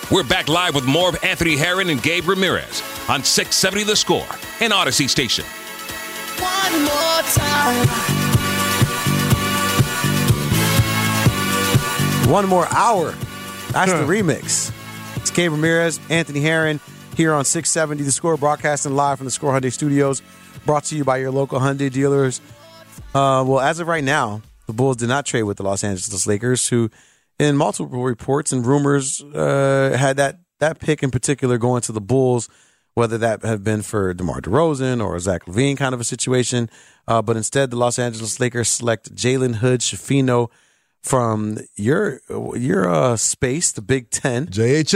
We're back live with more of Anthony Herron and Gabe Ramirez on 670 The Score and Odyssey Station. One more time. One more hour. That's the remix. It's Gabe Ramirez, Anthony Herron here on 670 The Score, broadcasting live from the Score Hyundai Studios, brought to you by your local Hyundai dealers. Well, as of right now, the Bulls did not trade with the Los Angeles Lakers, who, in multiple reports and rumors, had that pick in particular going to the Bulls, whether that had been for DeMar DeRozan or Zach LaVine kind of a situation. But instead, the Los Angeles Lakers select Jalen Hood-Schifino from your space, the Big Ten.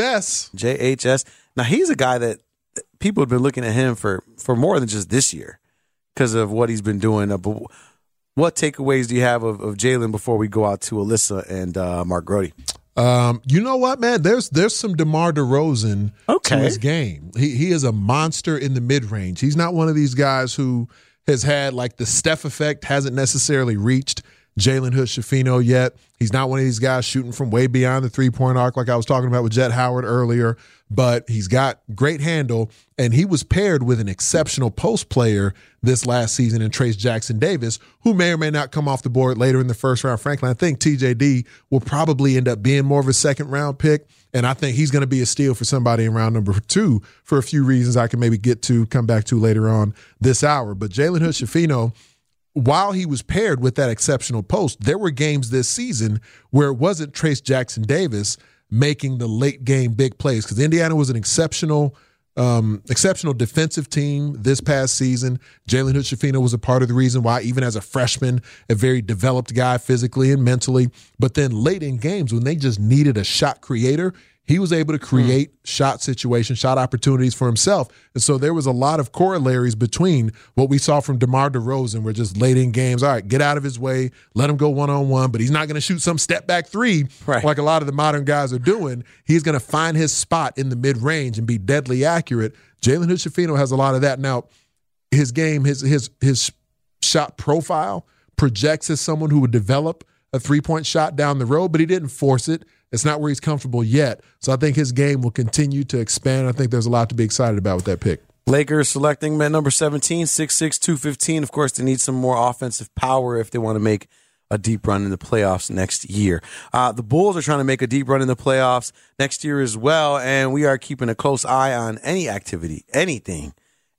JHS. Now, he's a guy that people have been looking at him for more than just this year because of what he's been doing. But what takeaways do you have of Jalen before we go out to Alyssa and Mark Grody? You know what, man? There's some DeMar DeRozan to his game. He is a monster in the mid-range. He's not one of these guys who has had like the Steph effect, hasn't necessarily reached Jalen Hood-Schifino yet. He's not one of these guys shooting from way beyond the three-point arc like I was talking about with Jet Howard earlier, but he's got great handle, and he was paired with an exceptional post player this last season in Trace Jackson-Davis, who may or may not come off the board later in the first round. Frankly, I think TJD will probably end up being more of a second-round pick, and I think he's going to be a steal for somebody in round number 2 for a few reasons I can maybe come back to later on this hour. But Jalen Hood-Schifino, while he was paired with that exceptional post, there were games this season where it wasn't Trace Jackson-Davis making the late game big plays, because Indiana was an exceptional defensive team this past season. Jalen Hood-Schifino was a part of the reason why, even as a freshman, a very developed guy physically and mentally. But then late in games, when they just needed a shot creator, he was able to create shot situations, shot opportunities for himself. And so there was a lot of corollaries between what we saw from DeMar DeRozan, where just late in games, all right, get out of his way, let him go one-on-one, but he's not going to shoot some step-back three like a lot of the modern guys are doing. He's going to find his spot in the mid-range and be deadly accurate. Jalen Hood-Schifino has a lot of that. Now, his game, his shot profile projects as someone who would develop a three-point shot down the road, but he didn't force it. It's not where he's comfortable yet. So I think his game will continue to expand. I think there's a lot to be excited about with that pick. Lakers selecting man number 17, 6'6", 215. Of course, they need some more offensive power if they want to make a deep run in the playoffs next year. The Bulls are trying to make a deep run in the playoffs next year as well, and we are keeping a close eye on any activity, anything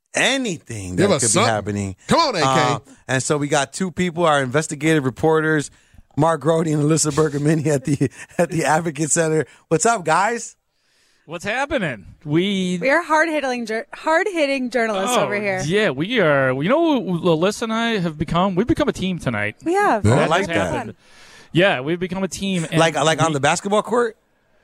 that could be happening. Come on, AK. And so we got two people, our investigative reporters, Mark Grody and Alyssa Bergamini at the Advocate Center. What's up, guys? What's happening? We are hard-hitting journalists over here. Yeah, we are. You know what Alyssa and I have become? We've become a team tonight. We have. I like that. Yeah, we've become a team. And like on the basketball court?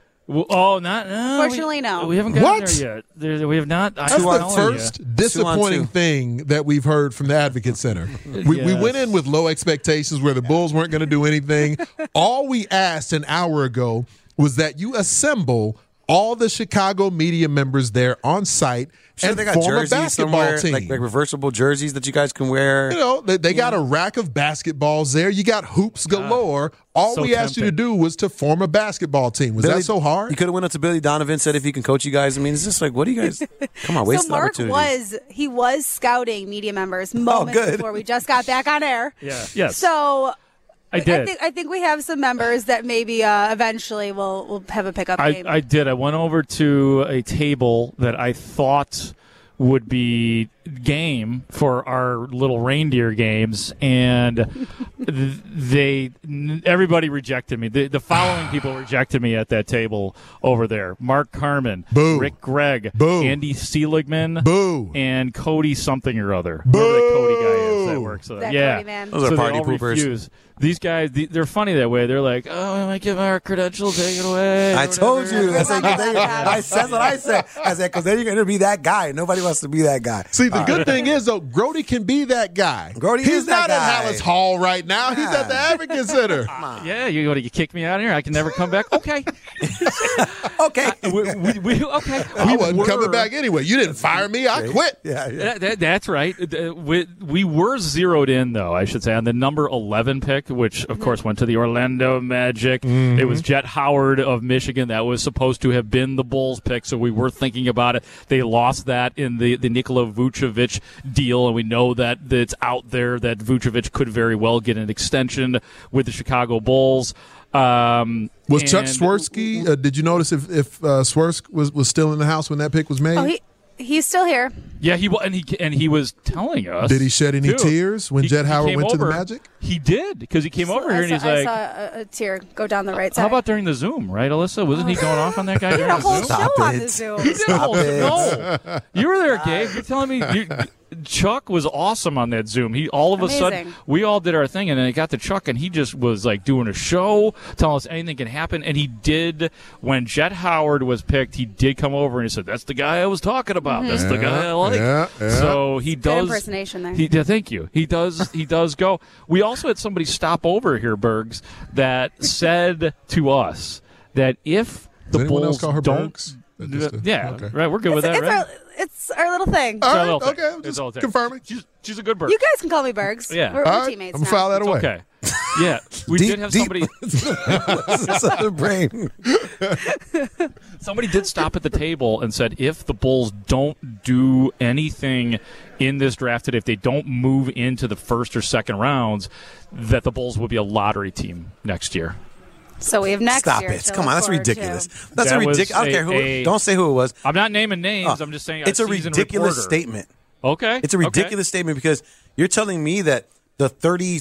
Fortunately, no. We haven't gotten there yet. We have not. That's the first disappointing thing that we've heard from the Advocate Center. We went in with low expectations where the Bulls weren't going to do anything. All we asked an hour ago was that you assemble all the Chicago media members there on site and they got form a jerseys basketball team. Like reversible jerseys that you guys can wear. You know, they got a rack of basketballs there. You got hoops galore. All we asked you to do was to form a basketball team. Was that so hard? You could have went up to Billy Donovan, said if he can coach you guys. I mean, it's just like, what do you guys? Come on, waste the opportunity. He was scouting media members moments before we just got back on air. Yeah. Yes. So I did. I think we have some members that maybe eventually we'll have a pickup game. I did. I went over to a table that I thought would be game for our little reindeer games, and everybody rejected me. The following people rejected me at that table over there: Mark Carman, Boo. Rick Gregg, Boo. Andy Seligman, Boo. and Cody something or other. Boo. Whoever that Cody guy is that works. That yeah, Cody man. Those are party they all poopers. refuse. These guys, they're funny that way. They're like, "Oh, I might give our credentials, take it away." I told you. That's what I said. I said, because then you're going to be that guy. Nobody wants to be that guy. See, the good thing is, though, Grody can be that guy. He's not at Hallis Hall right now. He's at the Advocate Center. Yeah, you kick me out of here. I can never come back. Okay. Okay. Okay. I wasn't coming back anyway. You didn't fire me. I quit. Yeah. That's right. We were zeroed in, though, I should say, on the number 11 pick pick, which, of course, went to the Orlando Magic. It was Jet Howard of Michigan. That was supposed to have been the Bulls pick, so we were thinking about it. They lost that in the Nikola Vucevic deal, and we know that it's out there that Vucevic could very well get an extension with the Chicago Bulls. Was Chuck Swirsky? Did you notice if Swirsky was still in the house when that pick was made? Oh, he's still here. Yeah, he was telling us. Did he shed any tears when Jet Howard went to the Magic? He did, because he came over here and he's like, I saw a tear go down the right side. How about during the Zoom, right, Alyssa? Wasn't he going off on that guy during the Zoom? Show on the Zoom. He did a whole show. No, you were there, Gabe. You're telling me Chuck was awesome on that Zoom. He all of a sudden, we all did our thing, and then it got to Chuck, and he just was like doing a show, telling us anything can happen. And he did, when Jet Howard was picked, he did come over and he said, "That's the guy I was talking about. That's the guy I like." Yeah. So he does. Good impersonation there. Yeah, thank you. He does go. We also had somebody stop over here, Bergs, that said to us that if the Bulls don't. Bergs? Okay. Right, we're good with that, right? It's our little thing. All right, okay, I'm just confirming. She's a good Berg. You guys can call me Bergs. Yeah. We're right, teammates I'm now. file that away. Okay. Yeah, we did have somebody. the brain. Somebody did stop at the table and said, if the Bulls don't do anything in this draft today, if they don't move into the first or second rounds, that the Bulls will be a lottery team next year. So we have next Stop year. it. Come on, that's ridiculous. That ridiculous. I don't care who. Don't say who it was. I'm not naming names. I'm just saying it's a season ridiculous reporter. statement. Okay. It's a ridiculous statement because you're telling me that the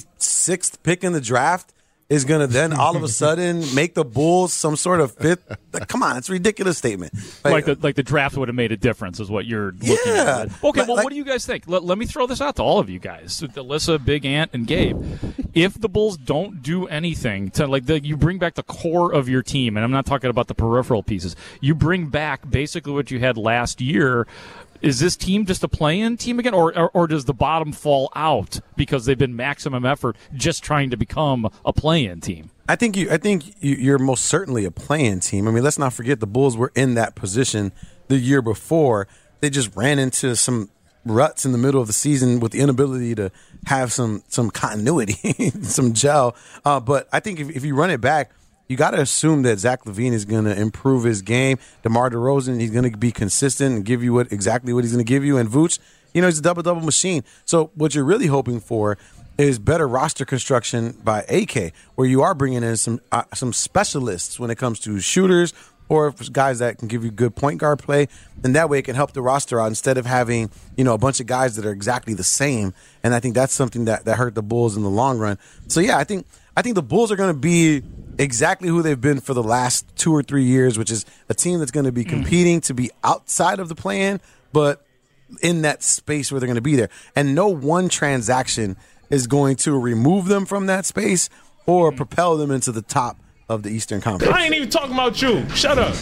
36th pick in the draft is going to then all of a sudden make the Bulls some sort of fifth. Come on, it's a ridiculous statement. Like the draft would have made a difference is what you're looking at. Okay, well, what do you guys think? Let me throw this out to all of you guys, Alyssa, Big Ant, and Gabe. If the Bulls don't do anything to you bring back the core of your team, and I'm not talking about the peripheral pieces, you bring back basically what you had last year. Is this team just a play-in team again, or does the bottom fall out because they've been maximum effort just trying to become a play-in team? I think you're most certainly a play-in team. I mean, let's not forget the Bulls were in that position the year before. They just ran into some ruts in the middle of the season with the inability to have some continuity, some gel. But I think if you run it back, you got to assume that Zach LaVine is going to improve his game. DeMar DeRozan, he's going to be consistent and give you exactly what he's going to give you. And Vooch, he's a double-double machine. So what you're really hoping for is better roster construction by AK, where you are bringing in some specialists when it comes to shooters or guys that can give you good point guard play. And that way it can help the roster out instead of having, a bunch of guys that are exactly the same. And I think that's something that hurt the Bulls in the long run. So, yeah, I think the Bulls are going to be exactly who they've been for the last 2 or 3 years, which is a team that's going to be competing to be outside of the play-in, but in that space where they're going to be there. And no one transaction is going to remove them from that space or propel them into the top of the Eastern Conference. I ain't even talking about you. Shut up.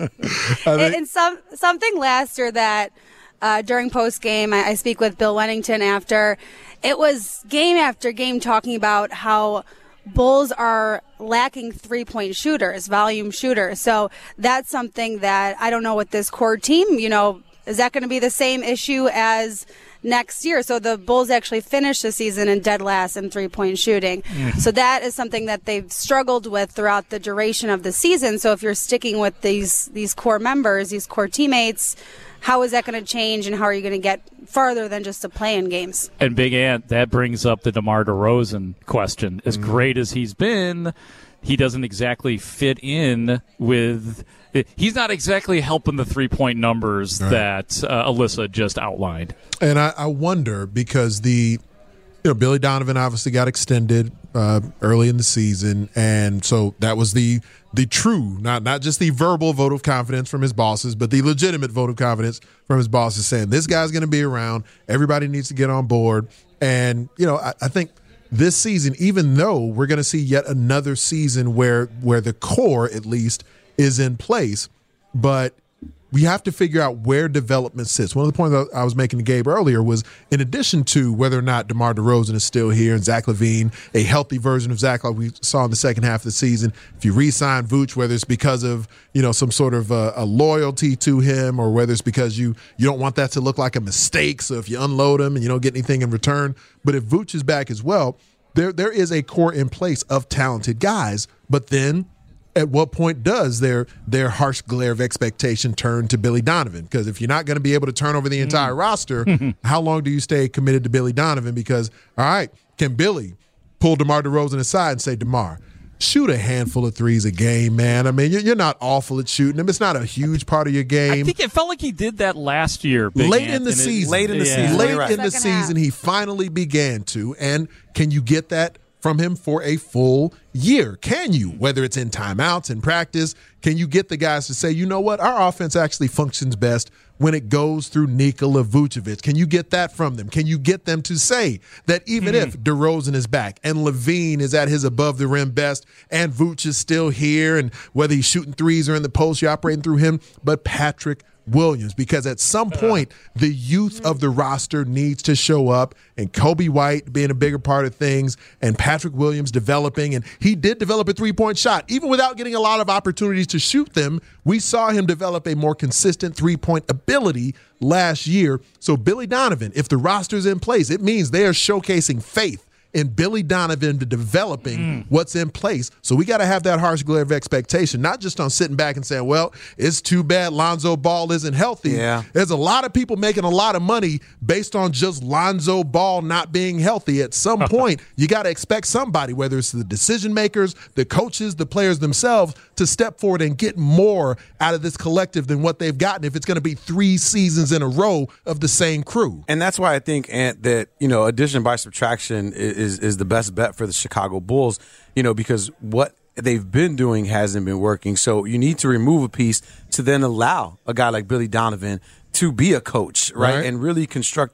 And something last year that during post-game, I speak with Bill Wennington after, it was game after game talking about how Bulls are lacking three-point shooters, volume shooters. So that's something that I don't know with this core team, is that going to be the same issue as next year? So the Bulls actually finished the season in dead last in three-point shooting. So that is something that they've struggled with throughout the duration of the season. So if you're sticking with these core members, these core teammates, how is that going to change, and how are you going to get farther than just to play-in games? And Big Ant, that brings up the DeMar DeRozan question. As great as he's been, he doesn't exactly fit in with – he's not exactly helping the three-point numbers that Alyssa just outlined. And I wonder because Billy Donovan obviously got extended early in the season, and so that was the true, not just the verbal vote of confidence from his bosses, but the legitimate vote of confidence from his bosses saying this guy's going to be around. Everybody needs to get on board. And, I think this season, even though we're going to see yet another season where the core, at least, is in place, but we have to figure out where development sits. One of the points I was making to Gabe earlier was, in addition to whether or not DeMar DeRozan is still here and Zach LaVine, a healthy version of Zach like we saw in the second half of the season, if you re-sign Vooch, whether it's because of some sort of a loyalty to him or whether it's because you don't want that to look like a mistake, so if you unload him and you don't get anything in return. But if Vooch is back as well, there is a core in place of talented guys, but then at what point does their harsh glare of expectation turn to Billy Donovan? Because if you're not going to be able to turn over the entire roster, how long do you stay committed to Billy Donovan? Because, all right, can Billy pull DeMar DeRozan aside and say, DeMar, shoot a handful of threes a game, man. I mean, you're not awful at shooting them. It's not a huge part of your game. I think it felt like he did that last year. Late in the season. Late in the season, he finally began to. And can you get that from him for a full year? Can you? Whether it's in timeouts, in practice, can you get the guys to say, you know what, our offense actually functions best when it goes through Nikola Vucevic? Can you get that from them? Can you get them to say that even if DeRozan is back and Levine is at his above-the-rim best and Vooch is still here, and whether he's shooting threes or in the post, you're operating through him, but Patrick Williams, because at some point the youth of the roster needs to show up, and Kobe White being a bigger part of things, and Patrick Williams developing, and he did develop a three-point shot. Even without getting a lot of opportunities to shoot them, we saw him develop a more consistent three-point ability last year. So Billy Donovan, if the roster's in place, it means they are showcasing faith in Billy Donovan to developing what's in place. So we got to have that harsh glare of expectation, not just on sitting back and saying, well, it's too bad Lonzo Ball isn't healthy. Yeah. There's a lot of people making a lot of money based on just Lonzo Ball not being healthy. At some point, you got to expect somebody, whether it's the decision makers, the coaches, the players themselves, to step forward and get more out of this collective than what they've gotten if it's going to be 3 seasons in a row of the same crew. And that's why I think, Ant, that, addition by subtraction is the best bet for the Chicago Bulls, because what they've been doing hasn't been working. So you need to remove a piece to then allow a guy like Billy Donovan to be a coach, right? And really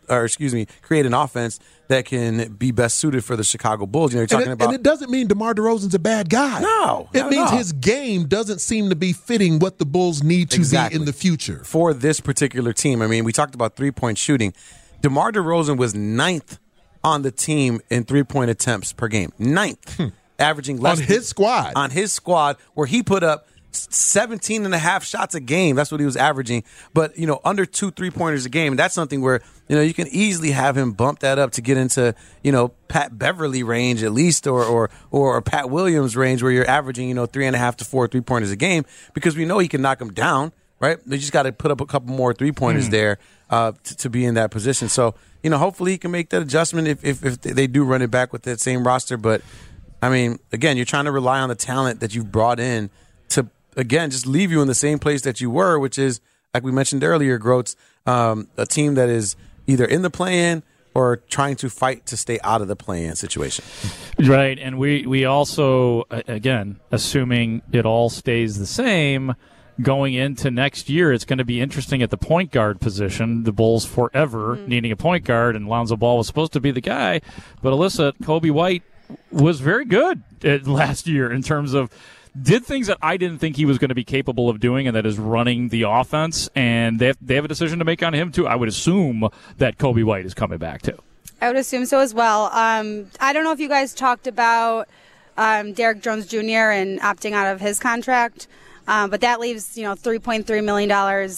create an offense that can be best suited for the Chicago Bulls. You're talking about, and it doesn't mean DeMar DeRozan's a bad guy. No, it means his game doesn't seem to be fitting what the Bulls need to be in the future for this particular team. I mean, we talked about 3-point shooting. DeMar DeRozan was 9th on the team in 3-point attempts per game. 9th, averaging less on his squad. On his squad, where he put up 17 and a half shots a game. That's what he was averaging. But, under 2 3-pointers a game. That's something where, you can easily have him bump that up to get into, Pat Beverly range at least, or Pat Williams range, where you're averaging, 3.5 to 4 3-pointers a game, because we know he can knock them down, right? They just got to put up a couple more 3-pointers there to be in that position. So, hopefully he can make that adjustment if they do run it back with that same roster. But, I mean, again, you're trying to rely on the talent that you've brought in to, again, just leave you in the same place that you were, which is, like we mentioned earlier, Groats, a team that is either in the play-in or trying to fight to stay out of the play-in situation. Right, and we also, again, assuming it all stays the same, going into next year, it's going to be interesting at the point guard position. The Bulls forever needing a point guard, and Lonzo Ball was supposed to be the guy. But Alyssa, Kobe White was very good last year in terms of did things that I didn't think he was going to be capable of doing, and that is running the offense. And they have a decision to make on him, too. I would assume that Kobe White is coming back, too. I would assume so as well. I don't know if you guys talked about Derrick Jones Jr. and opting out of his contract. But that leaves, $3.3 million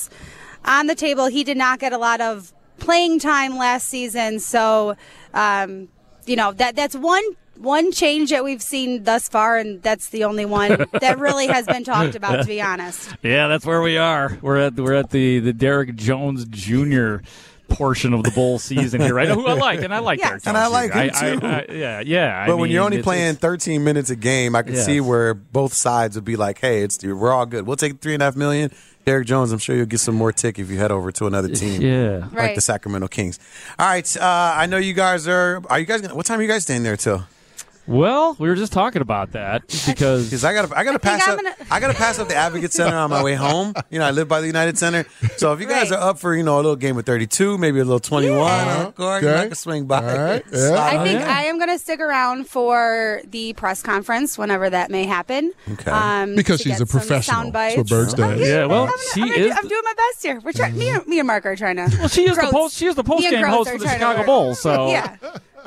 on the table. He did not get a lot of playing time last season. So, that's one change that we've seen thus far, and that's the only one that really has been talked about, to be honest. Yeah, that's where we are. We're at the Derrick Jones Jr. portion of the bowl season here, right? Who I like, and I like Derrick Jones. And I like him too. Yeah. But when you're only playing 13 minutes a game, I can see where both sides would be like, "Hey, we're all good. We'll take $3.5 million." Derrick Jones, I'm sure you'll get some more tick if you head over to another team, like the Sacramento Kings. All right, I know you guys are. Are you guys? What time are you guys staying there till? Well, we were just talking about that because I gotta pass up the Advocate Center on my way home. I live by the United Center, so if you guys are up for a little game of 32, maybe a little 21, I can swing by. Right. I think I am going to stick around for the press conference whenever that may happen. Okay, because she's a professional. That's what Berg does. Yeah, well, I'm doing my best here. We're trying. Me and Mark are trying to. Well, she is the post game host for the Chicago Bulls. So yeah.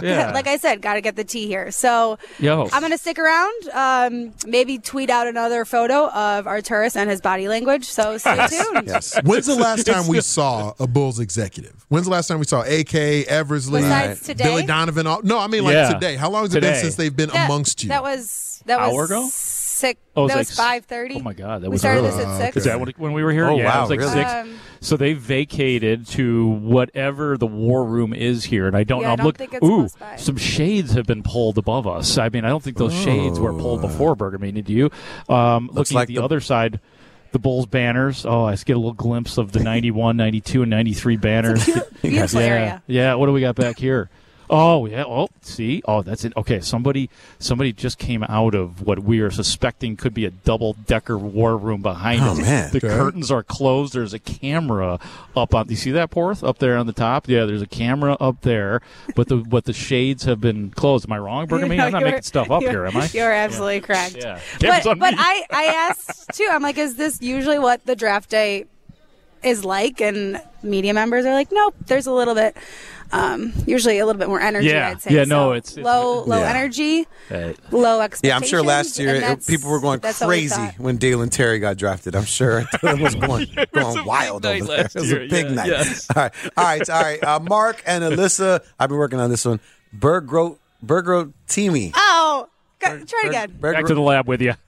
like I said, got to get the tea here. So I'm going to stick around, maybe tweet out another photo of Arturas and his body language. So stay tuned. Yes. When's the last time we saw a Bulls executive? When's the last time we saw AK, Eversley, Billy Donovan? No, I mean today. How long has it been since they've been amongst you? That was hour ago? 6. That was 5:30. Oh my God, that we was started early. this at 6. Is that when we were here? Oh, yeah, wow, it was like really? 6. So they vacated to whatever the war room is here, and I don't know. I don't think it's close by. Some shades have been pulled above us. I mean, I don't think those shades were pulled before Bergamini. Do you? Looking like at the other side. The Bulls banners. Oh, I get a little glimpse of the 91, 92, and 93 banners. Beautiful area. Yeah, what do we got back here? Oh, yeah. Oh, see? Oh, that's it. Okay, somebody just came out of what we are suspecting could be a double-decker war room behind us. Man. The curtains are closed. There's a camera up on. Do you see that, Porth? Up there on the top? Yeah, there's a camera up there, but the shades have been closed. Am I wrong, Bergamini? I'm not making stuff up here, am I? You're absolutely correct. Yeah. But I asked, too, I'm like, is this usually what the draft day is like? And media members are like, nope, there's a little bit... usually a little bit more energy, I'd say. Yeah, no, so it's low energy, low expectations. Yeah, I'm sure last year people were going crazy when Dalen Terry got drafted. I'm sure it was going wild over there. It was a big night. Yes. All right. Mark and Alyssa, I've been working on this one. Bergrotimi. Oh, try it again. Back to the lab with you.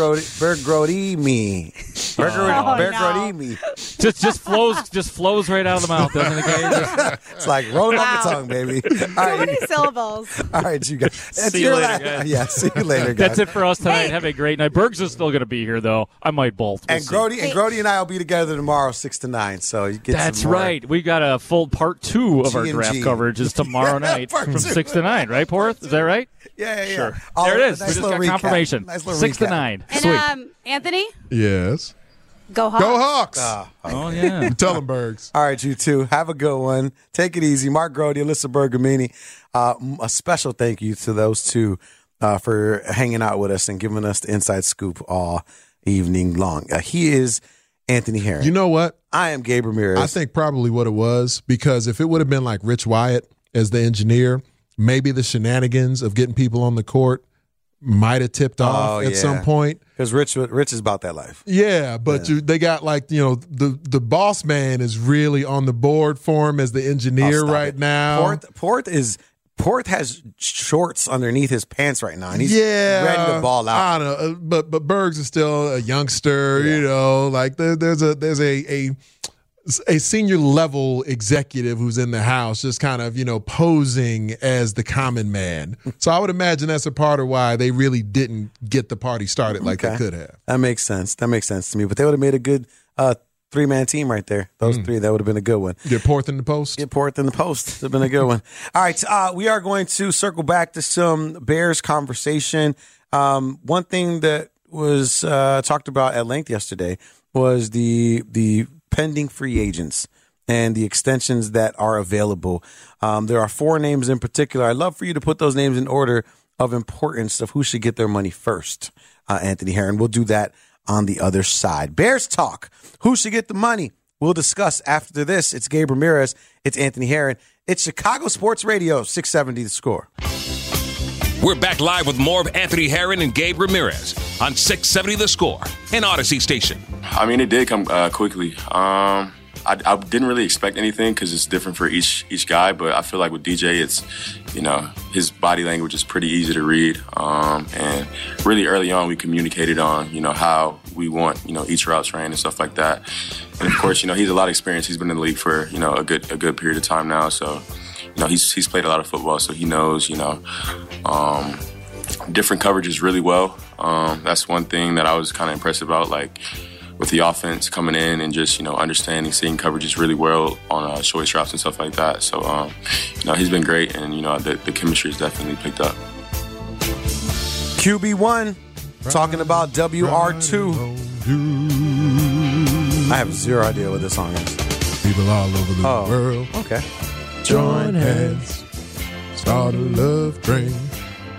Bergrotimi. Bergrotimi. Just flows right out of the mouth, doesn't it? It's like rolling off the tongue, baby. So many syllables. All right, you guys. See you later, guys. Yeah, see you later, guys. That's it for us tonight. Have a great night. Bergs is still going to be here, though. I might bolt. And Grody and I will be together tomorrow, 6 to 9. So you get. That's some more. right. We got a full part 2 of our draft coverage is tomorrow night from 6 to 9. Right, Porth? Is that right? Yeah. Sure. There it is. Nice we just got recap. confirmation. Nice 6 to 9. And Sweet. Anthony, Yes. go Hawks. Go Hawks. Oh yeah. Tell them, Bergs. All right, you two. Have a good one. Take it easy. Mark Grody, Alyssa Bergamini. A special thank you to those two for hanging out with us and giving us the inside scoop all evening long. He is Anthony Herron. You know what? I am Gabe Ramirez. I think probably what it was, because if it would have been like Rich Wyatt as the engineer, maybe the shenanigans of getting people on the court might have tipped off at some point. Because Rich is about that life. Yeah, but they got the boss man is really on the board for him as the engineer right now. Porth has shorts underneath his pants right now, and he's ready to ball out. I don't know, but Bergs is still a youngster. You know, like there's a senior level executive who's in the house just kind of, posing as the common man. So I would imagine that's a part of why they really didn't get the party started like they could have. That makes sense. That makes sense to me. But they would have made a good 3-man team right there. Those three, that would have been a good one. Get Porth in the post? Get Porth in the post. That would have been a good one. All right. We are going to circle back to some Bears conversation. One thing that was talked about at length yesterday was the pending free agents and the extensions that are available. There are 4 names in particular. I'd love for you to put those names in order of importance of who should get their money first, Anthony Herron. We'll do that on the other side. Bears talk. Who should get the money? We'll discuss after this. It's Gabe Ramirez. It's Anthony Herron. It's Chicago Sports Radio, 670 The Score. We're back live with more of Anthony Herron and Gabe Ramirez on 670 The Score and Odyssey Station. I mean, it did come quickly. I didn't really expect anything because it's different for each guy, but I feel like with DJ, it's, his body language is pretty easy to read. And really early on, we communicated on, how we want, each route ran and stuff like that. And of course, he's a lot of experience. He's been in the league for, a good period of time now. So, he's played a lot of football, so he knows, different coverages really well. That's one thing that I was kind of impressed about, like with the offense coming in and just, understanding, seeing coverages really well on choice routes and stuff like that. So, he's been great, and, the chemistry has definitely picked up. QB1, talking about WR2. I have zero idea what this song is. People all over the world. Okay. Join hands. Start a love train.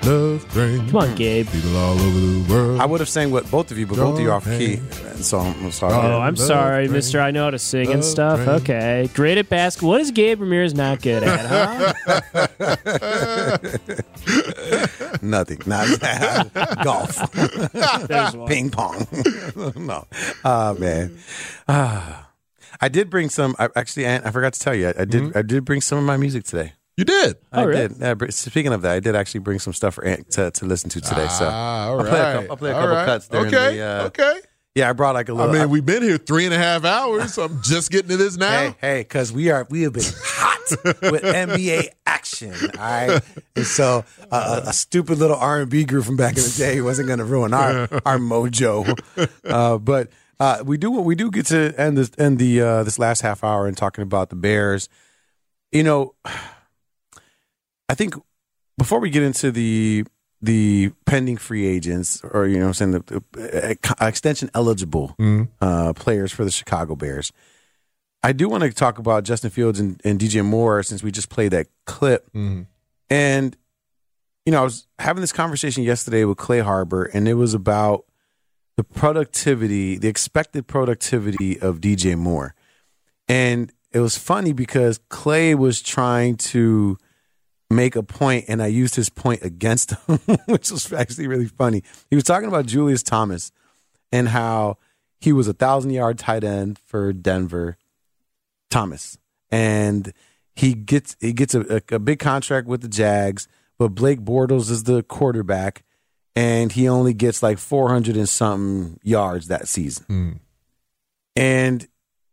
Love train. Come on, Gabe. People all over the world. I would have sang what both of you, but both of you are off key. So I'm sorry. Oh, I'm sorry, mister. I know how to sing and stuff. Train. Okay. Great at basketball. What is Gabe Ramirez not good at, huh? Nothing. Not golf. There's one. Ping pong. No. Oh, man. I did bring some. Actually, I forgot to tell you. I did bring some of my music today. You did? I really? did. Yeah, speaking of that, I did actually bring some stuff for Ant to listen to today. So all I'll play a couple cuts during the. Okay. Yeah, I brought like a little. I mean, we've been here 3.5 hours. So I'm just getting to this now. Hey, because we have been hot with NBA action. All right, and so a stupid little R&B group from back in the day wasn't going to ruin our mojo. But we do get to end this last half hour and talking about the Bears. You know, I think before we get into the pending free agents, or you know, what I'm saying the extension eligible players for the Chicago Bears, I do want to talk about Justin Fields and DJ Moore since we just played that clip. And you know, I was having this conversation yesterday with Clay Harbor, and it was about the expected productivity of DJ Moore, and it was funny because Clay was trying to make a point, and I used his point against him, which was actually really funny. He was talking about Julius Thomas and how he was 1,000-yard tight end for Denver, Thomas, and he gets a big contract with the Jags, but Blake Bortles is the quarterback, and he only gets like 400 and something yards that season, and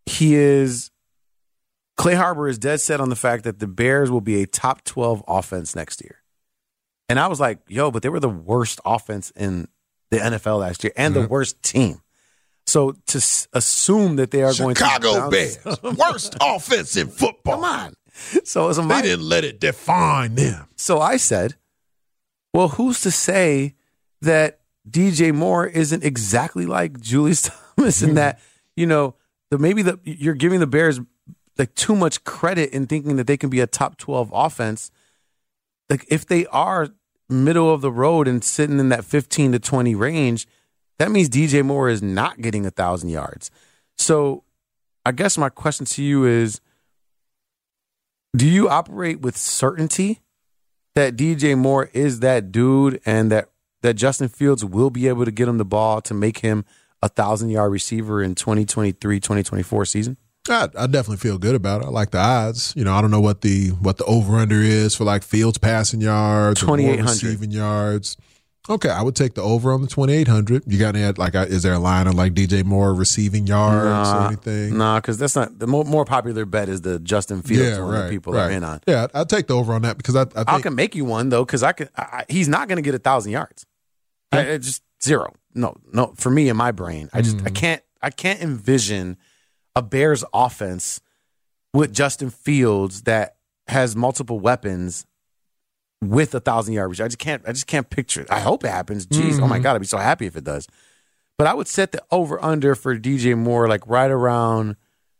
Clay Harbor is dead set on the fact that the Bears will be a top 12 offense next year. And I was like, yo, but they were the worst offense in the NFL last year and the worst team. So to assume that they are going to Chicago Bears, worst offense in football. Come on. So they didn't let it define them. So I said, well, who's to say that DJ Moore isn't exactly like Julius Thomas in that, you know, you're giving the Bears like too much credit in thinking that they can be a top 12 offense. Like if they are middle of the road and sitting in that 15 to 20 range, that means DJ Moore is not getting 1,000 yards. So I guess my question to you is, do you operate with certainty that DJ Moore is that dude and that Justin Fields will be able to get him the ball to make him a 1,000-yard receiver in 2023-2024 season? I definitely feel good about it. I like the odds. You know, I don't know what the over-under is for like Fields passing yards, 2,800 receiving yards. Okay, I would take the over on the 2,800. You got to add is there a line on like DJ Moore receiving yards or anything? No, because that's not the more popular bet is the Justin Fields one that people are in on. Yeah, I'd take the over on that because I think I can make you one though because he's not going to get 1,000 yards. Yeah. Just zero. No. For me in my brain, I can't envision a Bears offense with Justin Fields that has multiple weapons with 1,000-yard reach. I just can't picture it. I hope it happens. Jeez, oh my God, I'd be so happy if it does. But I would set the over-under for DJ Moore like right around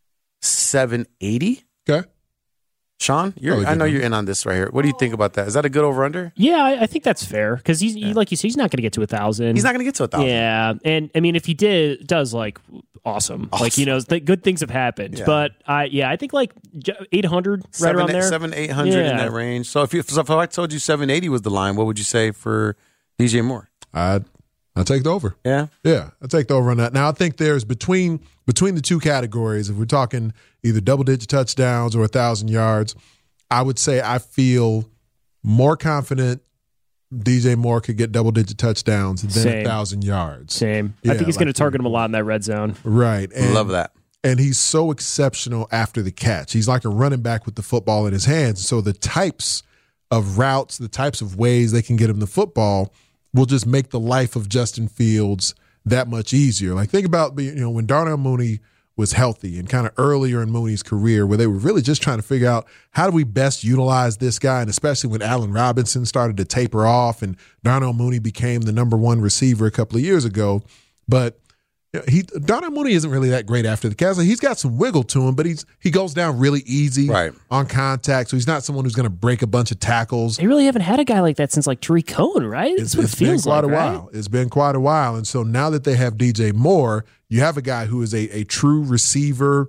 780. Okay. Sean, I know you're in on this right here. What do you think about that? Is that a good over-under? Yeah, I think that's fair because he's like you said, he's not going to get to 1,000. He's not going to get to 1,000. Yeah, and I mean, if he does like awesome. Like good things have happened. Yeah. But I think like 800 right around there, 700-800 in that range. So if I told you 780 was the line, what would you say for DJ Moore? I'd take the over. Yeah, I'd take the over on that. Now I think there's between the two categories. If we're talking either double-digit touchdowns or 1,000 yards, I would say I feel more confident DJ Moore could get double-digit touchdowns than 1,000 yards. Same. I think he's going to target him a lot in that red zone. Right. And, love that. And he's so exceptional after the catch. He's like a running back with the football in his hands. So the types of routes, the types of ways they can get him the football will just make the life of Justin Fields that much easier. Like think about when Darnell Mooney was healthy and kind of earlier in Mooney's career where they were really just trying to figure out how do we best utilize this guy, and especially when Allen Robinson started to taper off and Darnell Mooney became the number one receiver a couple of years ago. But Darnell Mooney isn't really that great after the catch. He's got some wiggle to him, but he goes down really easy on contact, so he's not someone who's going to break a bunch of tackles. They really haven't had a guy like that since like Tariq Cohen, right? It's been quite a while. It's been quite a while, and so now that they have DJ Moore, you have a guy who is a true receiver,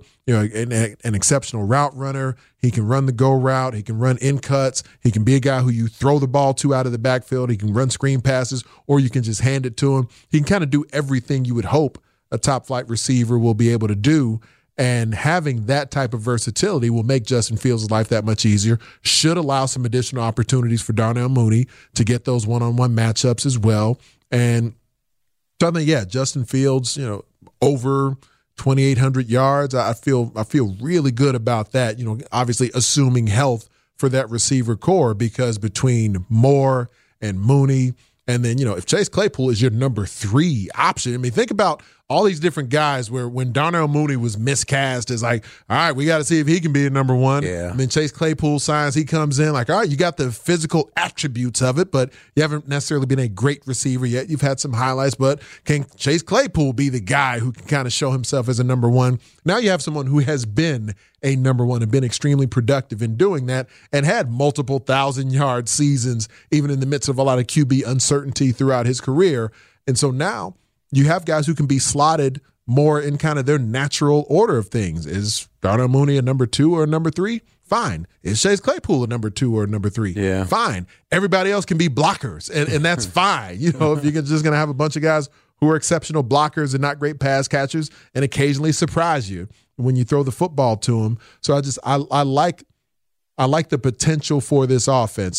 an exceptional route runner. He can run the go route. He can run in cuts. He can be a guy who you throw the ball to out of the backfield. He can run screen passes, or you can just hand it to him. He can kind of do everything you would hope a top-flight receiver will be able to do, and having that type of versatility will make Justin Fields' life that much easier, should allow some additional opportunities for Darnell Mooney to get those one-on-one matchups as well. And so I think, Justin Fields, over 2,800 yards, I feel really good about that, obviously assuming health for that receiver core, because between Moore and Mooney, and then, if Chase Claypool is your number 3 option, I mean, think about all these different guys where when Darnell Mooney was miscast as like, all right, we got to see if he can be a number 1. Yeah. I mean, Chase Claypool signs, he comes in like, all right, you got the physical attributes of it, but you haven't necessarily been a great receiver yet. You've had some highlights, but can Chase Claypool be the guy who can kind of show himself as a number 1? Now you have someone who has been a number 1 and been extremely productive in doing that and had multiple 1,000-yard seasons, even in the midst of a lot of QB uncertainty throughout his career. And so now you have guys who can be slotted more in kind of their natural order of things. Is Darnell Mooney a number 2 or a number 3? Fine. Is Chase Claypool a number 2 or a number 3? Yeah. Fine. Everybody else can be blockers, and that's fine. If you're just going to have a bunch of guys who are exceptional blockers and not great pass catchers and occasionally surprise you when you throw the football to them. So I like the potential for this offense.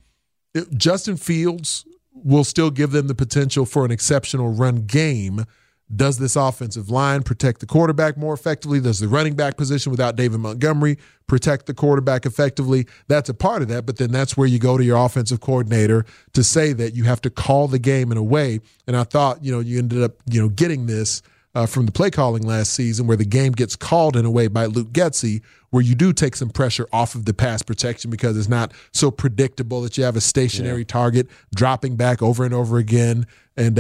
Justin Fields will still give them the potential for an exceptional run game. Does this offensive line protect the quarterback more effectively? Does the running back position without David Montgomery protect the quarterback effectively? That's a part of that, but then that's where you go to your offensive coordinator to say that you have to call the game in a way. And I thought, you ended up, getting this from the play calling last season, where the game gets called in a way by Luke Getsy, where you do take some pressure off of the pass protection because it's not so predictable that you have a stationary target dropping back over and over again. And,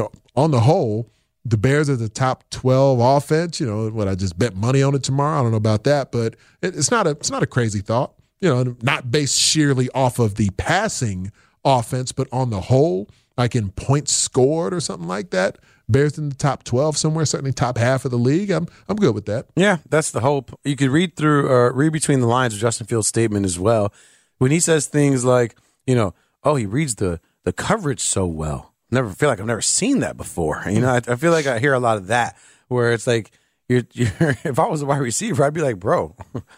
on the whole, the Bears are the top 12 offense. I just bet money on it tomorrow. I don't know about that, but it's not a crazy thought. Not based sheerly off of the passing offense, but on the whole, like in points scored or something like that, Bears in the top 12 somewhere, certainly top half of the league. I'm good with that. Yeah, that's the hope. You could read between the lines of Justin Fields' statement as well. When he says things like, he reads the coverage so well. I've never seen that before. I feel like I hear a lot of that where it's like, you're if I was a wide receiver, I'd be like, bro,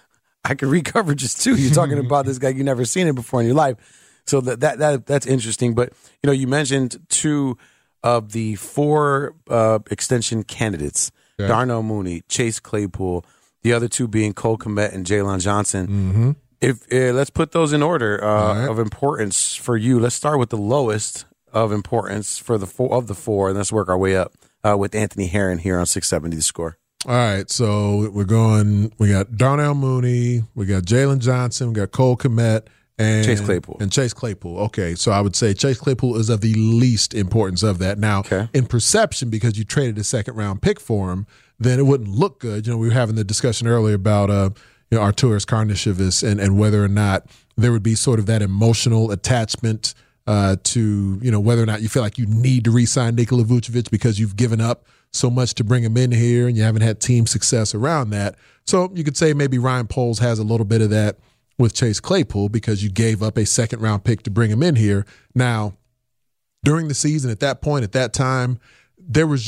I can read coverages too. You're talking about this guy, you've never seen it before in your life. So that's interesting. But, you mentioned 2 of the 4 extension candidates, Darnell Mooney, Chase Claypool, the other 2 being Cole Kmet and Jalen Johnson. Mm-hmm. If let's put those in order of importance for you. Let's start with the lowest of importance for the 4, and let's work our way up with Anthony Herron here on 670 The Score. All right, so we got Darnell Mooney, we got Jalen Johnson, we got Cole Kmet, and Chase Claypool. Okay, so I would say Chase Claypool is of the least importance of that. Now, in perception, because you traded a second-round pick for him, then it wouldn't look good. We were having the discussion earlier about Arturas Karnisovas and whether or not there would be sort of that emotional attachment to whether or not you feel like you need to re-sign Nikola Vucevic because you've given up so much to bring him in here and you haven't had team success around that. So you could say maybe Ryan Poles has a little bit of that with Chase Claypool because you gave up a second-round pick to bring him in here. Now, during the season, at that point, at that time, there was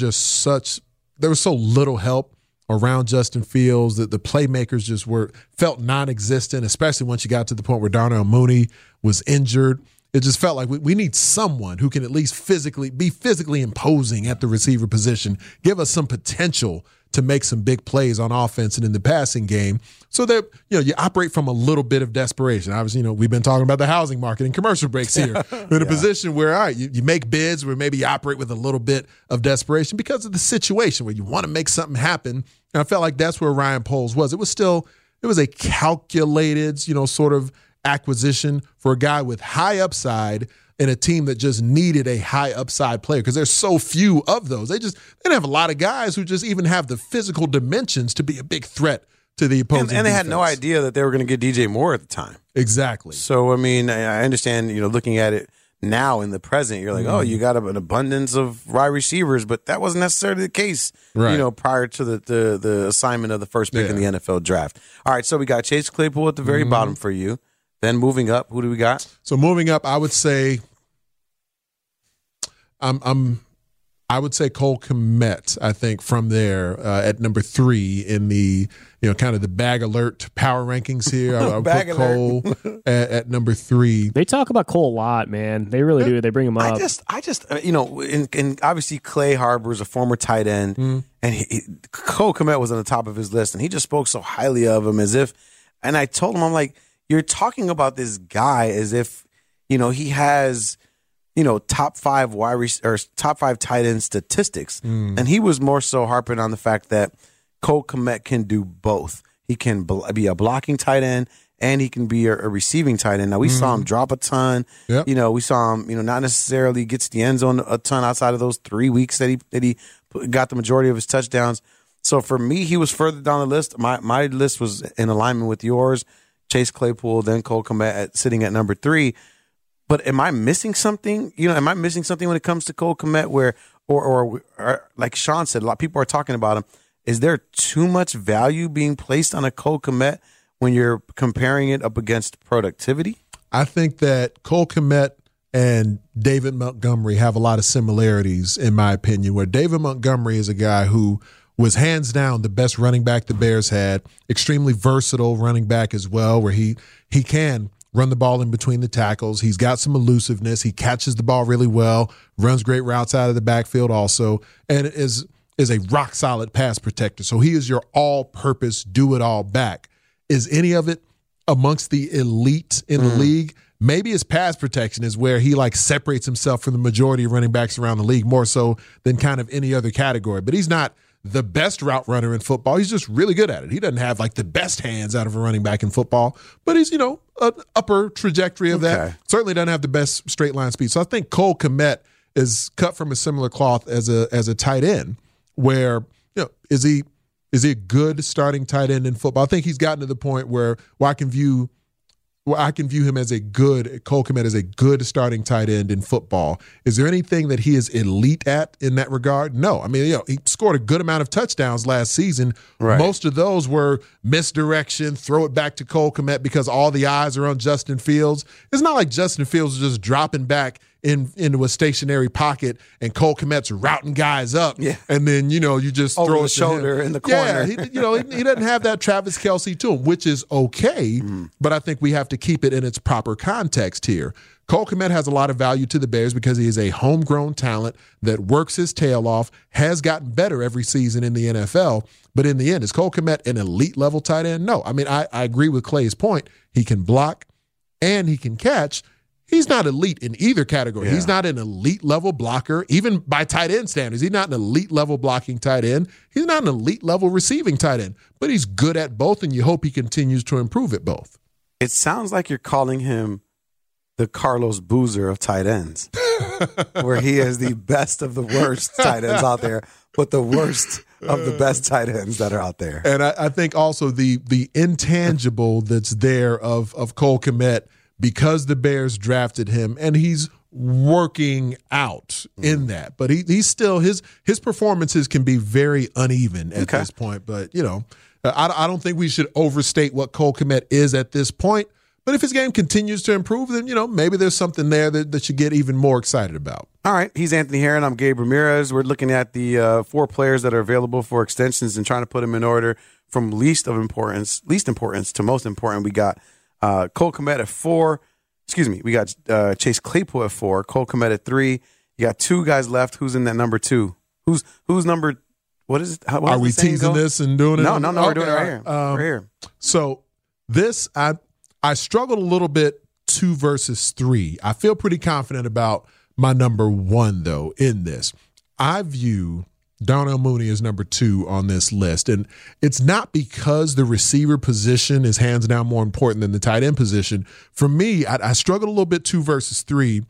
so little help around Justin Fields that the playmakers just felt non-existent, especially once you got to the point where Darnell Mooney was injured. It just felt like we need someone who can at least be physically imposing at the receiver position, give us some potential to make some big plays on offense and in the passing game, so that you operate from a little bit of desperation. Obviously, we've been talking about the housing market and commercial breaks here. We're in a position where, all right, you make bids where maybe you operate with a little bit of desperation because of the situation where you want to make something happen. And I felt like that's where Ryan Poles was. It was a calculated, sort of acquisition for a guy with high upside, in a team that just needed a high upside player because there's so few of those. They didn't have a lot of guys who just even have the physical dimensions to be a big threat to the opposing and they defense. had no idea that they were going to get DJ Moore at the time. Exactly. So, I mean, I understand, looking at it now in the present, you're like, oh, you got an abundance of wide receivers, but that wasn't necessarily the case, prior to the assignment of the first pick in the NFL draft. All right, so we got Chase Claypool at the very bottom for you. Then moving up, who do we got? So moving up, I would say I would say Cole Kmet, I think, from there at number 3 in the, kind of the bag alert power rankings here. I would put Cole at number 3. They talk about Cole a lot, man. They really do. They bring him up. I just and obviously Clay Harbor is a former tight end, and Cole Kmet was on the top of his list, and he just spoke so highly of him as if, and I told him, I'm like, you're talking about this guy as if, he has, top 5 top 5 tight end statistics. And he was more so harping on the fact that Cole Kmet can do both. He can be a blocking tight end and he can be a receiving tight end. Now, we saw him drop a ton. Yep. We saw him, not necessarily gets the end zone a ton outside of those 3 weeks that he got the majority of his touchdowns. So for me, he was further down the list. My list was in alignment with yours. Chase Claypool, then Cole Kmet sitting at number 3. But am I missing something? Am I missing something when it comes to Cole Kmet where, or like Sean said, a lot of people are talking about him. Is there too much value being placed on a Cole Kmet when you're comparing it up against productivity? I think that Cole Kmet and David Montgomery have a lot of similarities, in my opinion, where David Montgomery is a guy who was hands down the best running back the Bears had, extremely versatile running back as well, where he can run the ball in between the tackles. He's got some elusiveness. He catches the ball really well, runs great routes out of the backfield also, and is a rock-solid pass protector. So he is your all-purpose, do-it-all back. Is any of it amongst the elite in the league? Maybe his pass protection is where he separates himself from the majority of running backs around the league more so than kind of any other category. But he's not the best route runner in football. He's just really good at it. He doesn't have the best hands out of a running back in football, but he's, an upper trajectory of that. Certainly doesn't have the best straight line speed. So I think Cole Kmet is cut from a similar cloth as a tight end where, is he a good starting tight end in football? I think he's gotten to the point where I can view him as Cole Kmet as a good starting tight end in football. Is there anything that he is elite at in that regard? No. I mean, he scored a good amount of touchdowns last season. Right. Most of those were misdirection, throw it back to Cole Kmet because all the eyes are on Justin Fields. It's not like Justin Fields is just dropping back into a stationary pocket and Cole Kmet's routing guys up. Yeah. And then, you just over throw the it shoulder in the corner. Yeah, he doesn't have that Travis Kelce to him, which is okay, but I think we have to keep it in its proper context here. Cole Kmet has a lot of value to the Bears because he is a homegrown talent that works his tail off, has gotten better every season in the NFL, but in the end, is Cole Kmet an elite level tight end? No. I mean, I agree with Clay's point. He can block and he can catch. He's not elite in either category. Yeah. He's not an elite level blocker, even by tight end standards. He's not an elite level blocking tight end. He's not an elite level receiving tight end, but he's good at both, and you hope he continues to improve at both. It sounds like you're calling him the Carlos Boozer of tight ends, where he is the best of the worst tight ends out there, but the worst of the best tight ends that are out there. And I think also the intangible that's there of Cole Kmet, because the Bears drafted him, and he's working out in that. But he's still, his performances can be very uneven at this point. But, I don't think we should overstate what Cole Kmet is at this point. But if his game continues to improve, then, maybe there's something there that you get even more excited about. All right. He's Anthony Herron. I'm Gabe Ramirez. We're looking at the 4 players that are available for extensions and trying to put them in order from least importance to most important. We got Cole Kmet at 4. Excuse me. We got Chase Claypool at 4. Cole Kmet at 3. You got 2 guys left. Who's in that number 2? Who's number? What is it? Are we teasing this and doing it? No. We're doing it right here. Right here. So this, I struggled a little bit 2 versus 3. I feel pretty confident about my number 1 though in this. I view Darnell Mooney is number 2 on this list. And it's not because the receiver position is hands down more important than the tight end position. For me, I struggled a little bit 2 versus 3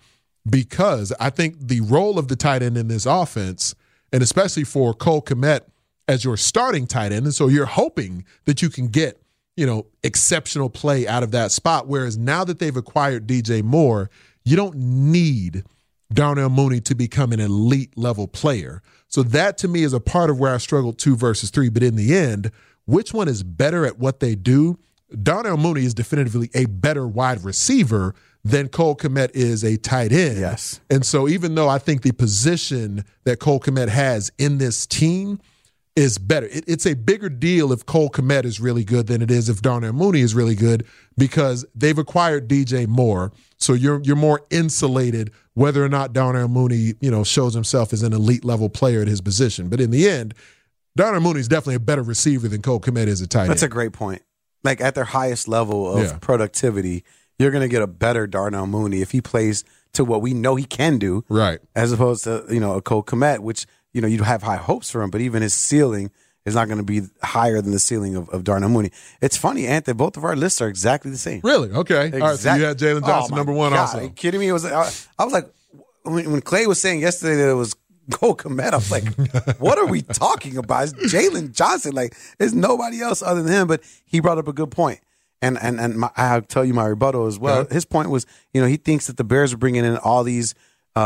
because I think the role of the tight end in this offense, and especially for Cole Kmet as your starting tight end, and so you're hoping that you can get, exceptional play out of that spot, whereas now that they've acquired DJ Moore, you don't need Darnell Mooney to become an elite level player. So that to me is a part of where I struggled 2 versus 3. But in the end, which one is better at what they do? Darnell Mooney is definitively a better wide receiver than Cole Kmet is a tight end. Yes. And so even though I think the position that Cole Kmet has in this team is better, it's a bigger deal if Cole Kmet is really good than it is if Darnell Mooney is really good, because they've acquired DJ Moore. So you're more insulated whether or not Darnell Mooney, shows himself as an elite level player at his position. But in the end, Darnell Mooney is definitely a better receiver than Cole Kmet is a tight end. That's a great point. Like at their highest level of productivity, you're going to get a better Darnell Mooney if he plays to what we know he can do, right? As opposed to a Cole Kmet, which you'd have high hopes for him, but even his ceiling is not going to be higher than the ceiling of Darnell Mooney. It's funny, Anthony. Both of our lists are exactly the same. Really? Okay. All right. So you had Jalen Johnson number 1 also. Are you kidding me? I was like, when Clay was saying yesterday that it was Cole Kmet, I was like, what are we talking about? It's Jalen Johnson. Like, there's nobody else other than him. But he brought up a good point. And I'll tell you my rebuttal as well. Okay. His point was, he thinks that the Bears are bringing in all these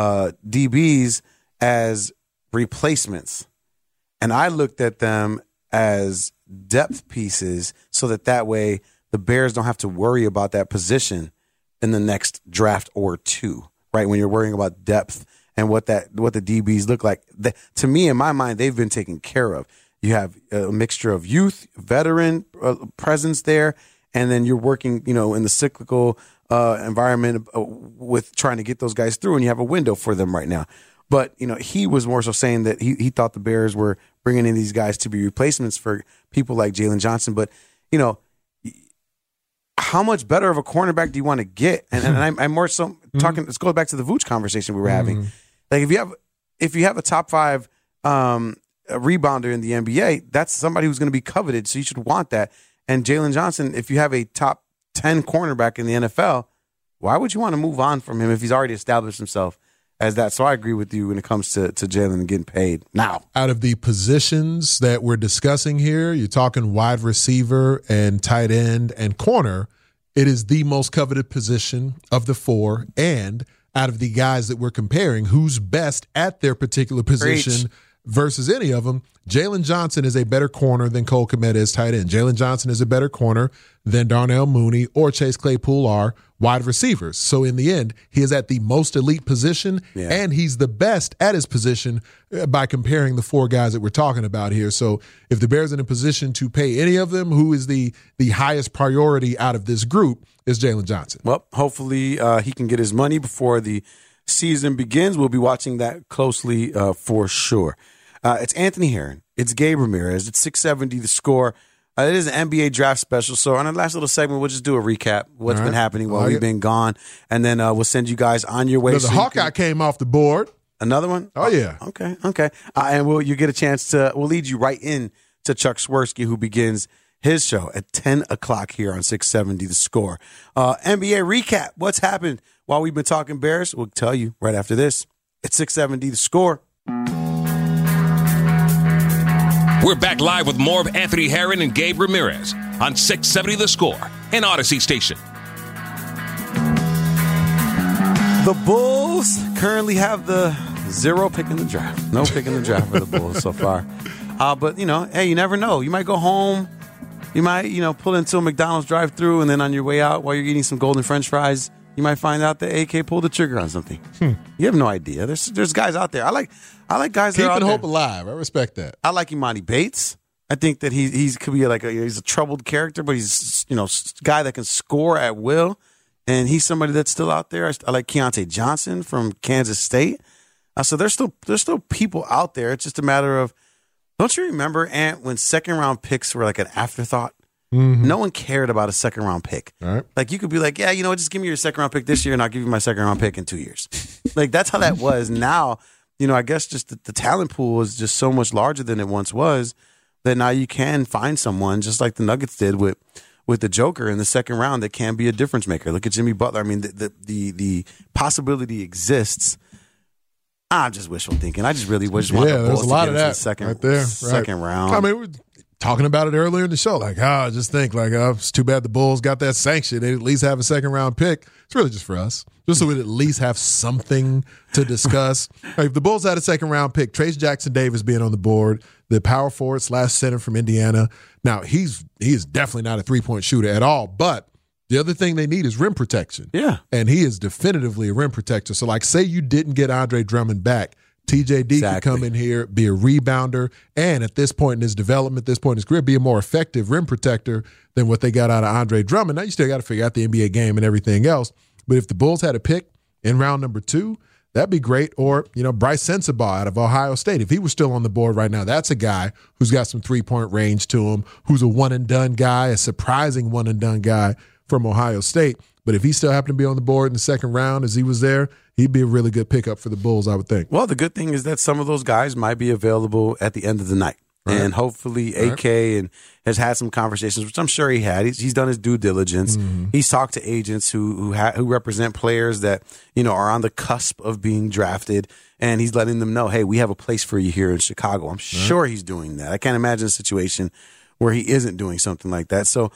DBs as replacements. And I looked at them as depth pieces so that way the Bears don't have to worry about that position in the next draft or 2, right? When you're worrying about depth and what the DBs look like. To me, in my mind, they've been taken care of. You have a mixture of youth, veteran presence there, and then you're working, in the cyclical environment with trying to get those guys through, and you have a window for them right now. But, he was more so saying that he thought the Bears were bringing in these guys to be replacements for people like Jalen Johnson. But, how much better of a cornerback do you want to get? And I'm more so talking, let's go back to the Vooch conversation we were having. Like, if you have a top 5 rebounder in the NBA, that's somebody who's going to be coveted, so you should want that. And Jalen Johnson, if you have a top 10 cornerback in the NFL, why would you want to move on from him if he's already established himself as that? So I agree with you when it comes to Jalen and getting paid now. Out of the positions that we're discussing here, you're talking wide receiver and tight end and corner. It is the most coveted position of the 4, and out of the guys that we're comparing, who's best at their particular position versus any of them, Jalen Johnson is a better corner than Cole Kmet is tight end. Jalen Johnson is a better corner than Darnell Mooney or Chase Claypool are wide receivers. So in the end, he is at the most elite position, and he's the best at his position by comparing the 4 guys that we're talking about here. So if the Bears are in a position to pay any of them, who is the highest priority out of this group is Jalen Johnson. Well, hopefully he can get his money before the season begins. We'll be watching that closely for sure. It's Anthony Herron. It's Gabe Ramirez. It's 670 The Score. It is an NBA draft special. So on our last little segment, we'll just do a recap of what's been happening while we've been gone. And then we'll send you guys on your way. The Hawkeye came off the board. Another one? Oh, yeah. Okay. And you get a chance we'll lead you right in to Chuck Swirsky, who begins his show at 10 o'clock here on 670 The Score. NBA recap. What's happened while we've been talking Bears? We'll tell you right after this. It's 670 The Score. We're back live with more of Anthony Herron and Gabe Ramirez on 670 The Score and Odyssey Station. The Bulls currently have the 0 pick in the draft. No pick in the draft for the Bulls so far. But, hey, you never know. You might go home. You might, pull into a McDonald's drive-thru, and then on your way out while you're eating some golden French fries, you might find out that AK pulled the trigger on something. You have no idea. There's guys out there. I like guys that are out keeping there. hope alive. I respect that. I like Imani Bates. I think that he could be he's a troubled character, but he's a guy that can score at will, and he's somebody that's still out there. I like Keontae Johnson from Kansas State. So there's still people out there. It's just a matter of, don't you remember, Ant, when second round picks were like an afterthought? Mm-hmm. No one cared about a second round pick. All right. Like, you could be like, yeah, just give me your second round pick this year, and I'll give you my second round pick in 2 years. Like, that's how that was. Now, I guess just the talent pool is just so much larger than it once was, that now you can find someone, just like the Nuggets did with with the Joker in the second round that can be a difference maker. Look at Jimmy Butler. I mean, the possibility exists. I'm just wishful thinking. I just really wish want the Bulls to get into the second round. I mean, we're talking about it earlier in the show. Like, I just think, it's too bad the Bulls got that sanction. They at least have a second-round pick. It's really just for us, just so we'd at least have something to discuss. If the Bulls had a second-round pick, Trace Jackson-Davis being on the board, the power forward / center from Indiana. Now, he is definitely not a three-point shooter at all, but the other thing they need is rim protection. Yeah. And he is definitively a rim protector. So, say you didn't get Andre Drummond back, TJD could come in here, be a rebounder, and at this point in his development, this point in his career, be a more effective rim protector than what they got out of Andre Drummond. Now, you still got to figure out the NBA game and everything else. But if the Bulls had a pick in round number 2, that'd be great. Or, Bryce Sensabaugh out of Ohio State. If he was still on the board right now, that's a guy who's got some three-point range to him, who's a one-and-done guy, a surprising one-and-done guy from Ohio State. But if he still happened to be on the board in the second round as he was there, he'd be a really good pickup for the Bulls, I would think. Well, the good thing is that some of those guys might be available at the end of the night. Right. And hopefully AK and has had some conversations, which I'm sure he had. He's done his due diligence. Mm-hmm. He's talked to agents who represent players that, are on the cusp of being drafted. And he's letting them know, hey, we have a place for you here in Chicago. I'm sure he's doing that. I can't imagine a situation where he isn't doing something like that. So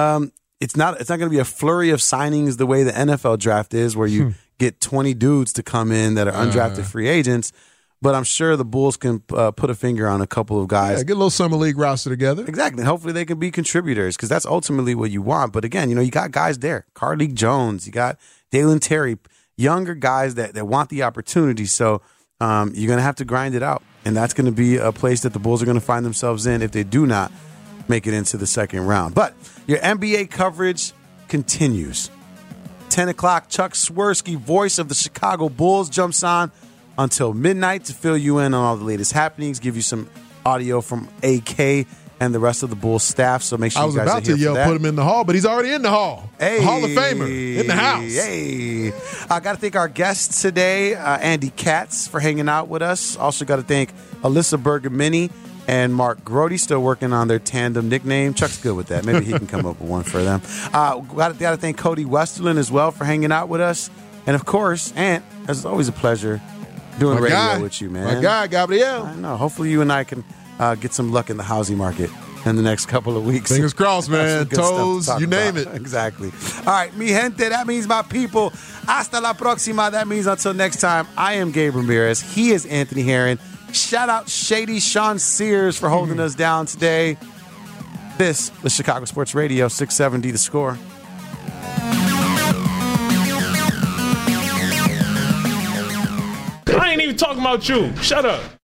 it's not going to be a flurry of signings the way the NFL draft is, where you get 20 dudes to come in that are undrafted free agents. But I'm sure the Bulls can put a finger on a couple of guys. Yeah, get a little summer league roster together. Exactly. Hopefully they can be contributors, because that's ultimately what you want. But again, you got guys there. Carlik Jones, you got Dalen Terry, younger guys that want the opportunity. So you're going to have to grind it out. And that's going to be a place that the Bulls are going to find themselves in if they do not make it into the second round. But your NBA coverage continues. 10 o'clock, Chuck Swirsky, voice of the Chicago Bulls, jumps on until midnight to fill you in on all the latest happenings, give you some audio from AK and the rest of the Bulls staff. So make sure you guys are here. I was about to yell, put him in the hall, but he's already in the hall. Hey, Hall of Famer in the house. Hey, I got to thank our guests today, Andy Katz, for hanging out with us. Also got to thank Alyssa Bergamini and Mark Grody, still working on their tandem nickname. Chuck's good with that. Maybe he can come up with one for them. Got to thank Cody Westerland as well for hanging out with us. And of course, Ant, it's always a pleasure doing radio with you, man. My guy, Gabriel. I know. Hopefully you and I can get some luck in the housing market in the next couple of weeks. Fingers crossed, man. Toes, you name it. Exactly. All right, mi gente, that means my people. Hasta la próxima. That means until next time, I am Gabe Ramirez. He is Anthony Herron. Shout out Shady Sean Sears for holding us down today. This is Chicago Sports Radio, 670 The Score. I ain't even talking about you. Shut up.